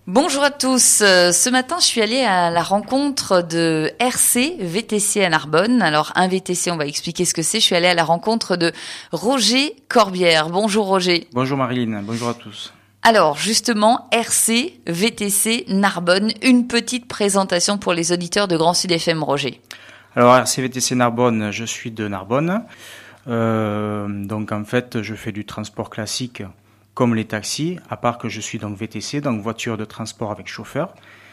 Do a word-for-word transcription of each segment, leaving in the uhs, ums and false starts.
Bonjour à tous. Euh, Ce matin, je suis allée à la rencontre de R C V T C à Narbonne. Alors, un V T C, on va expliquer ce que c'est. Je suis allée à la rencontre de Roger Corbière. Bonjour Roger. Bonjour Marilyn, bonjour à tous. Alors, justement, R C V T C Narbonne, une petite présentation pour les auditeurs de Grand Sud F M, Roger. Alors, R C V T C Narbonne, je suis de Narbonne. Euh, donc, en fait, je fais du transport classique comme les taxis, à part que je suis donc V T C, donc voiture de transport avec chauffeur.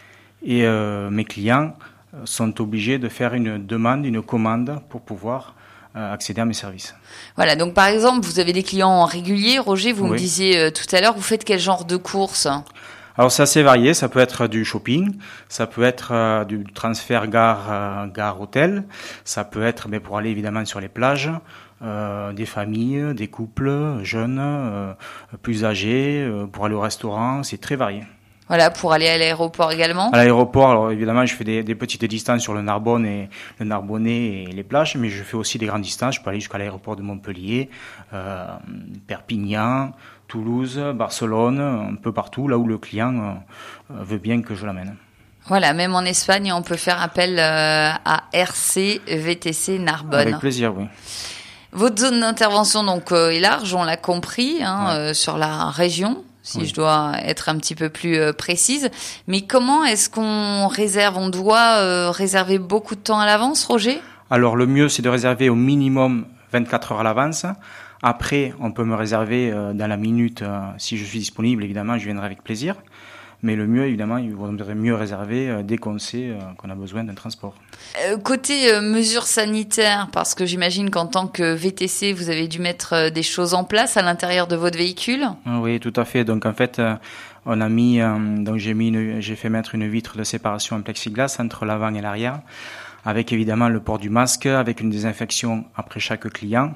Et euh, mes clients sont obligés de faire une demande, une commande pour pouvoir euh, accéder à mes services. Voilà, donc par exemple, vous avez des clients réguliers. Roger, vous Oui. me disiez euh, tout à l'heure, vous faites quel genre de courses ? Alors, c'est assez varié. Ça peut être du shopping, ça peut être euh, du transfert gare, euh, gare hôtel, ça peut être, mais pour aller évidemment sur les plages, euh, des familles, des couples jeunes, euh, plus âgés, euh, pour aller au restaurant. C'est très varié. Voilà, pour aller à l'aéroport également. À l'aéroport, alors évidemment, je fais des, des petites distances sur le Narbonne et le Narbonnais et les plages, mais je fais aussi des grandes distances. Je peux aller jusqu'à l'aéroport de Montpellier, euh, Perpignan, Toulouse, Barcelone, un peu partout, là où le client euh, veut bien que je l'amène. Voilà, même en Espagne, on peut faire appel euh, à R C V T C Narbonne. Avec plaisir, oui. Votre zone d'intervention donc euh, est large, on l'a compris, hein, Ouais. euh, sur la région, si Oui. je dois être un petit peu plus euh, précise. Mais comment est-ce qu'on réserve ? On doit euh, réserver beaucoup de temps à l'avance, Roger ? Alors, le mieux, c'est de réserver au minimum vingt-quatre heures à l'avance. Après, on peut me réserver euh, dans la minute, euh, si je suis disponible, évidemment, je viendrai avec plaisir. Mais le mieux, évidemment, il vaudrait mieux réserver euh, dès qu'on sait euh, qu'on a besoin d'un transport. Euh, Côté euh, mesures sanitaires, parce que j'imagine qu'en tant que V T C, vous avez dû mettre euh, des choses en place à l'intérieur de votre véhicule. Ah oui, tout à fait. Donc en fait, euh, on a mis, euh, donc j'ai mis, une- j'ai fait mettre une vitre de séparation en plexiglas entre l'avant et l'arrière, avec évidemment le port du masque, avec une désinfection après chaque client.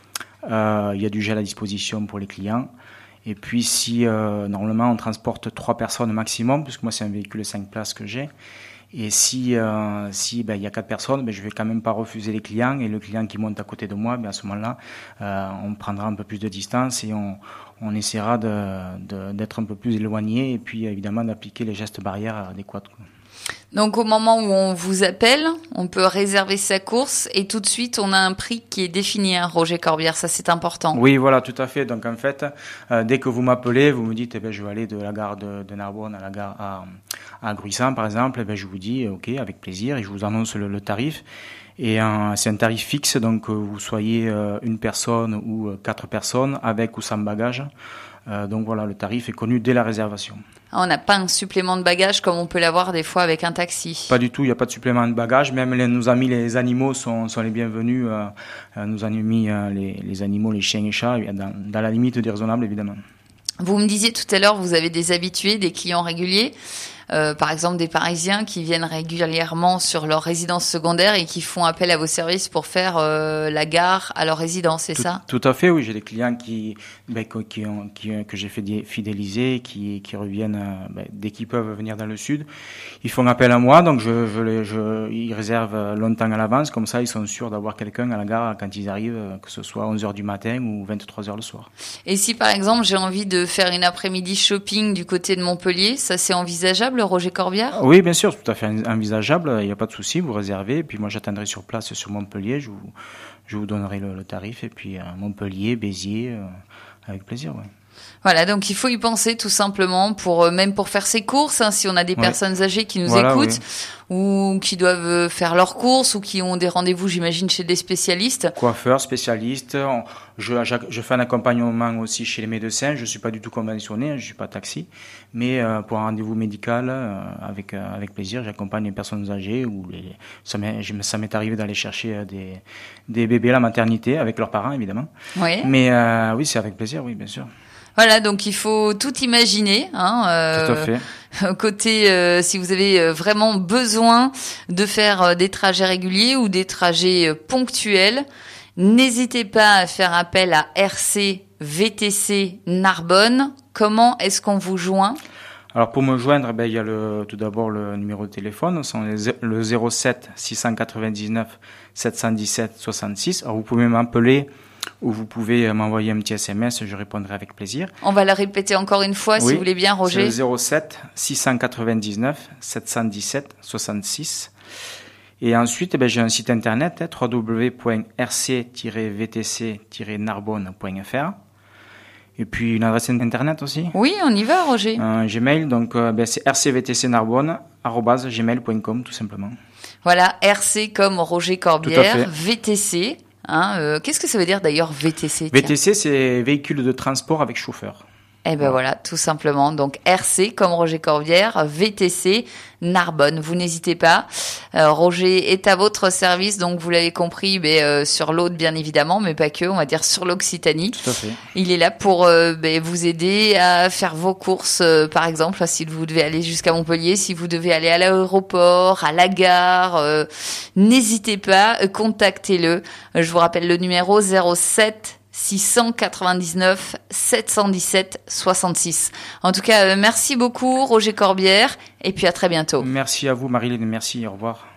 Euh, il y a du gel à disposition pour les clients. Et puis si euh, normalement on transporte trois personnes maximum, puisque moi c'est un véhicule cinq places que j'ai. Et si euh, si ben il y a quatre personnes, ben je vais quand même pas refuser les clients, et le client qui monte à côté de moi, ben à ce moment-là, euh, on prendra un peu plus de distance et on on essaiera de, de d'être un peu plus éloigné, et puis évidemment d'appliquer les gestes barrières adéquats, quoi. Donc au moment où on vous appelle, on peut réserver sa course et tout de suite on a un prix qui est défini, hein, Roger Corbière, ça c'est important. Oui, voilà, tout à fait. Donc en fait, euh, dès que vous m'appelez, vous me dites, eh ben, je vais aller de la gare de, de Narbonne à la gare à, à Gruissan, par exemple, eh ben, je vous dis, ok, avec plaisir, et je vous annonce le, le tarif. Et euh, c'est un tarif fixe, donc euh, vous soyez euh, une personne ou euh, quatre personnes, avec ou sans bagage. Euh, donc voilà, le tarif est connu dès la réservation. On n'a pas un supplément de bagages comme on peut l'avoir des fois avec un taxi. Pas du tout, il n'y a pas de supplément de bagage. Même les, nos amis les animaux sont, sont les bienvenus. Euh, euh, nos amis euh, les, les animaux, les chiens et chats, dans, dans la limite déraisonnable, évidemment. Vous me disiez tout à l'heure, vous avez des habitués, des clients réguliers, euh, par exemple des Parisiens qui viennent régulièrement sur leur résidence secondaire et qui font appel à vos services pour faire euh, la gare à leur résidence, c'est tout, ça ? Tout à fait, oui. J'ai des clients qui, ben, qui ont, qui, que j'ai fait fidéliser, qui, qui reviennent euh, ben, dès qu'ils peuvent venir dans le sud. Ils font appel à moi, donc je, je, les, je, ils réservent longtemps à l'avance. Comme ça, ils sont sûrs d'avoir quelqu'un à la gare quand ils arrivent, que ce soit onze heures du matin ou vingt-trois heures le soir. Et si par exemple j'ai envie de faire une après-midi shopping du côté de Montpellier, ça c'est envisageable, Roger Corbière ? Oui, bien sûr, tout à fait envisageable. Il n'y a pas de souci, vous réservez. Et puis moi, j'attendrai sur place sur Montpellier. Je vous, je vous donnerai le, le tarif. Et puis euh, Montpellier, Béziers, euh, avec plaisir, oui. Voilà, donc il faut y penser tout simplement pour euh, même pour faire ses courses, hein, si on a des Ouais. personnes âgées qui nous Voilà, écoutent ou qui doivent faire leurs courses ou qui ont des rendez-vous, j'imagine, chez des spécialistes. Coiffeur, spécialiste. On- Je, je, je fais un accompagnement aussi chez les médecins. Je suis pas du tout conventionné, je suis pas taxi, mais euh, pour un rendez-vous médical, euh, avec euh, avec plaisir, j'accompagne les personnes âgées ou les. Ça m'est, je- ça m'est arrivé d'aller chercher euh, des des bébés à la maternité avec leurs parents, évidemment. Oui. Mais euh, oui, c'est avec plaisir, oui, bien sûr. Voilà, donc il faut tout imaginer. Hein, euh, Tout à fait. Côté, euh, si vous avez euh, vraiment besoin de faire euh, des trajets réguliers ou des trajets euh, ponctuels, n'hésitez pas à faire appel à R C V T C Narbonne. Comment est-ce qu'on vous joint ? Alors pour me joindre, ben, il y a le, tout d'abord le numéro de téléphone, c'est le zéro sept six cent quatre-vingt-dix-neuf sept cent dix-sept soixante-six. Alors vous pouvez m'appeler Ou vous pouvez m'envoyer un petit S M S, je répondrai avec plaisir. On va la répéter encore une fois, oui, si vous voulez bien, Roger. C'est le zéro sept six cent quatre-vingt-dix-neuf sept cent dix-sept soixante-six. Et ensuite, eh bien, j'ai un site internet, hein, w w w point r c tiret v t c tiret narbonne point f r. Et puis une adresse internet aussi. Oui, on y va, Roger. Un Gmail, donc euh, ben, c'est r c v t c narbonne arobase gmail point com tout simplement. Voilà, R C comme Roger Corbière, V T C. Hein, euh, qu'est-ce que ça veut dire d'ailleurs V T C? V T C, c'est véhicule de transport avec chauffeur. Eh ben voilà, tout simplement. Donc R C comme Roger Corbière, V T C, Narbonne. Vous n'hésitez pas. Euh, Roger est à votre service, donc vous l'avez compris, mais, euh, sur l'Aude bien évidemment, mais pas que, on va dire sur l'Occitanie. Tout à fait. Il est là pour euh, ben, vous aider à faire vos courses, euh, par exemple, si vous devez aller jusqu'à Montpellier, si vous devez aller à l'aéroport, à la gare, euh, n'hésitez pas, euh, contactez-le. Je vous rappelle le numéro zéro sept six cent quatre-vingt-dix-neuf sept cent dix-sept soixante-six. En tout cas, euh, merci beaucoup Roger Corbière et puis à très bientôt. Merci à vous Marilyn, merci, au revoir.